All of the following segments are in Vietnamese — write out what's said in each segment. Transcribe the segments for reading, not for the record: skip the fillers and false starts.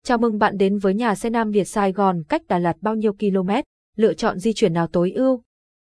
Chào mừng bạn đến với nhà xe Nam Việt Sài Gòn, cách Đà Lạt bao nhiêu km, lựa chọn di chuyển nào tối ưu.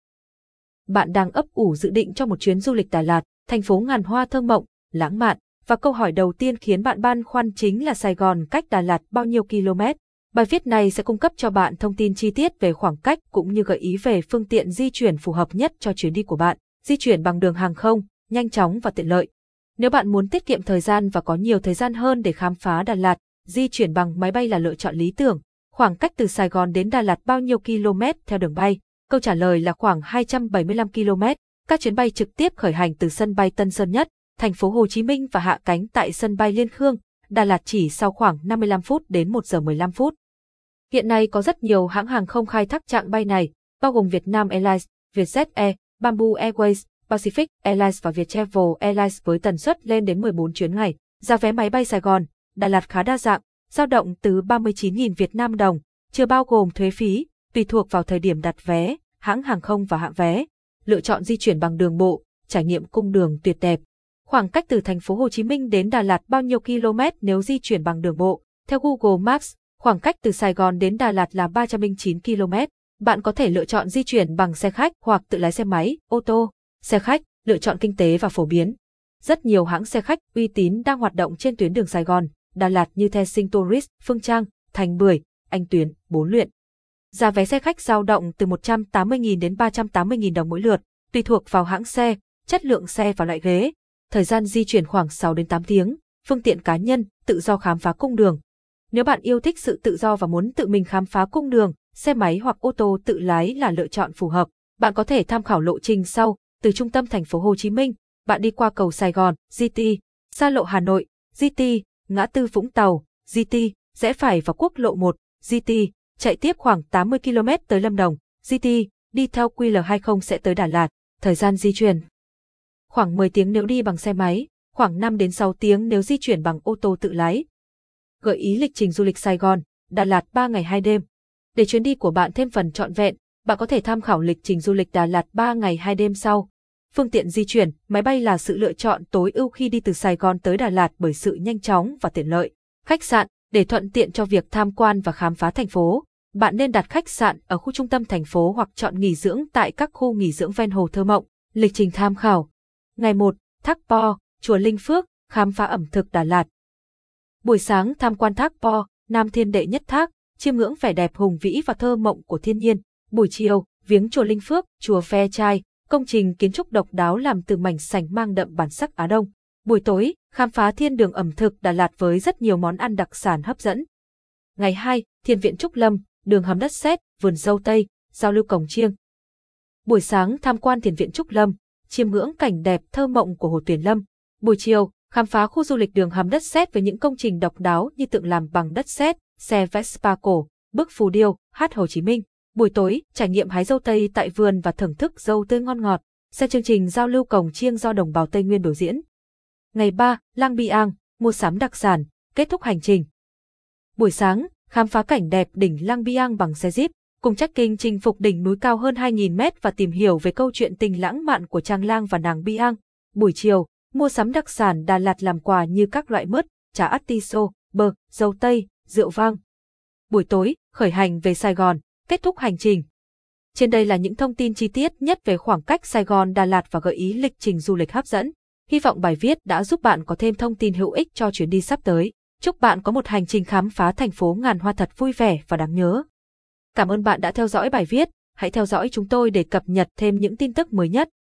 Bạn đang ấp ủ dự định cho một chuyến du lịch Đà Lạt, thành phố ngàn hoa thơ mộng, lãng mạn, và câu hỏi đầu tiên khiến bạn băn khoăn chính là Sài Gòn cách Đà Lạt bao nhiêu km. Bài viết này sẽ cung cấp cho bạn thông tin chi tiết về khoảng cách cũng như gợi ý về phương tiện di chuyển phù hợp nhất cho chuyến đi của bạn. Di chuyển bằng đường hàng không, nhanh chóng và tiện lợi. Nếu bạn muốn tiết kiệm thời gian và có nhiều thời gian hơn để khám phá Đà Lạt, di chuyển bằng máy bay là lựa chọn lý tưởng. Khoảng cách từ Sài Gòn đến Đà Lạt bao nhiêu km theo đường bay? Câu trả lời là khoảng 275 km. Các chuyến bay trực tiếp khởi hành từ sân bay Tân Sơn Nhất, thành phố Hồ Chí Minh và hạ cánh tại sân bay Liên Khương, Đà Lạt chỉ sau khoảng 55 phút đến 1 giờ 15 phút. Hiện nay có rất nhiều hãng hàng không khai thác chặng bay này, bao gồm Vietnam Airlines, Vietjet Air, Bamboo Airways, Pacific Airlines và Viettravel Airlines với tần suất lên đến 14 chuyến ngày. Giá vé máy bay Sài Gòn, Đà Lạt khá đa dạng, dao động từ 39.000 Việt Nam đồng, chưa bao gồm thuế phí, tùy thuộc vào thời điểm đặt vé, hãng hàng không và hạng vé. Lựa chọn di chuyển bằng đường bộ, trải nghiệm cung đường tuyệt đẹp. Khoảng cách từ thành phố Hồ Chí Minh đến Đà Lạt bao nhiêu km nếu di chuyển bằng đường bộ? Theo Google Maps, khoảng cách từ Sài Gòn đến Đà Lạt là 309 km. Bạn có thể lựa chọn di chuyển bằng xe khách hoặc tự lái xe máy, ô tô. Xe khách, lựa chọn kinh tế và phổ biến. Rất nhiều hãng xe khách uy tín đang hoạt động trên tuyến đường Sài Gòn, Đà Lạt như The Sing Tourist, Phương Trang, Thành Bưởi, Anh Tuyến, Bốn Luyện. Giá vé xe khách dao động từ 180.000 đến 380.000 đồng mỗi lượt, tùy thuộc vào hãng xe, chất lượng xe và loại ghế. Thời gian di chuyển khoảng 6 đến 8 tiếng, phương tiện cá nhân, tự do khám phá cung đường. Nếu bạn yêu thích sự tự do và muốn tự mình khám phá cung đường, xe máy hoặc ô tô tự lái là lựa chọn phù hợp. Bạn có thể tham khảo lộ trình sau, từ trung tâm thành phố Hồ Chí Minh, bạn đi qua cầu Sài Gòn, GT, xa lộ Hà Nội, GT, ngã tư Vũng Tàu, GT, rẽ phải vào quốc lộ 1, GT, chạy tiếp khoảng 80 km tới Lâm Đồng, GT, đi theo QR20 sẽ tới Đà Lạt. Thời gian di chuyển khoảng 10 tiếng nếu đi bằng xe máy, khoảng 5 đến 6 tiếng nếu di chuyển bằng ô tô tự lái. Gợi ý lịch trình du lịch Sài Gòn, Đà Lạt 3 ngày 2 đêm. Để chuyến đi của bạn thêm phần trọn vẹn, bạn có thể tham khảo lịch trình du lịch Đà Lạt 3 ngày 2 đêm sau. Phương tiện di chuyển, máy bay là sự lựa chọn tối ưu khi đi từ Sài Gòn tới Đà Lạt bởi sự nhanh chóng và tiện lợi. Khách sạn, để thuận tiện cho việc tham quan và khám phá thành phố, bạn nên đặt khách sạn ở khu trung tâm thành phố hoặc chọn nghỉ dưỡng tại các khu nghỉ dưỡng ven hồ thơ mộng. Lịch trình tham khảo. Ngày 1, Thác Po, Chùa Linh Phước, khám phá ẩm thực Đà Lạt. Buổi sáng tham quan Thác Po, Nam Thiên Đệ Nhất Thác, chiêm ngưỡng vẻ đẹp hùng vĩ và thơ mộng của thiên nhiên. Buổi chiều, viếng Chùa Linh Phước, Chùa Ve Chai, công trình kiến trúc độc đáo làm từ mảnh sành mang đậm bản sắc Á Đông. Buổi tối, khám phá thiên đường ẩm thực Đà Lạt với rất nhiều món ăn đặc sản hấp dẫn. Ngày 2, Thiền viện Trúc Lâm, đường hầm đất sét, vườn dâu tây, giao lưu cổng chiêng. Buổi sáng tham quan Thiền viện Trúc Lâm, chiêm ngưỡng cảnh đẹp thơ mộng của Hồ Tuyền Lâm. Buổi chiều, khám phá khu du lịch đường hầm đất sét với những công trình độc đáo như tượng làm bằng đất sét, xe Vespa cổ, bức phù điêu, hát Hồ Chí Minh. Buổi tối, trải nghiệm hái dâu tây tại vườn và thưởng thức dâu tươi ngon ngọt, xem chương trình giao lưu cồng chiêng do đồng bào Tây Nguyên biểu diễn. Ngày 3, Lang Biang, mua sắm đặc sản, kết thúc hành trình. Buổi sáng, khám phá cảnh đẹp đỉnh Lang Biang bằng xe jeep, cùng trekking chinh phục đỉnh núi cao hơn 2.000 mét và tìm hiểu về câu chuyện tình lãng mạn của chàng lang và nàng Biang. Buổi chiều, mua sắm đặc sản Đà Lạt làm quà như các loại mứt, trà atiso, bơ, dâu tây, rượu vang. Buổi tối, khởi hành về Sài Gòn, kết thúc hành trình. Trên đây là những thông tin chi tiết nhất về khoảng cách Sài Gòn Đà Lạt và gợi ý lịch trình du lịch hấp dẫn. Hy vọng bài viết đã giúp bạn có thêm thông tin hữu ích cho chuyến đi sắp tới. Chúc bạn có một hành trình khám phá thành phố ngàn hoa thật vui vẻ và đáng nhớ. Cảm ơn bạn đã theo dõi bài viết. Hãy theo dõi chúng tôi để cập nhật thêm những tin tức mới nhất.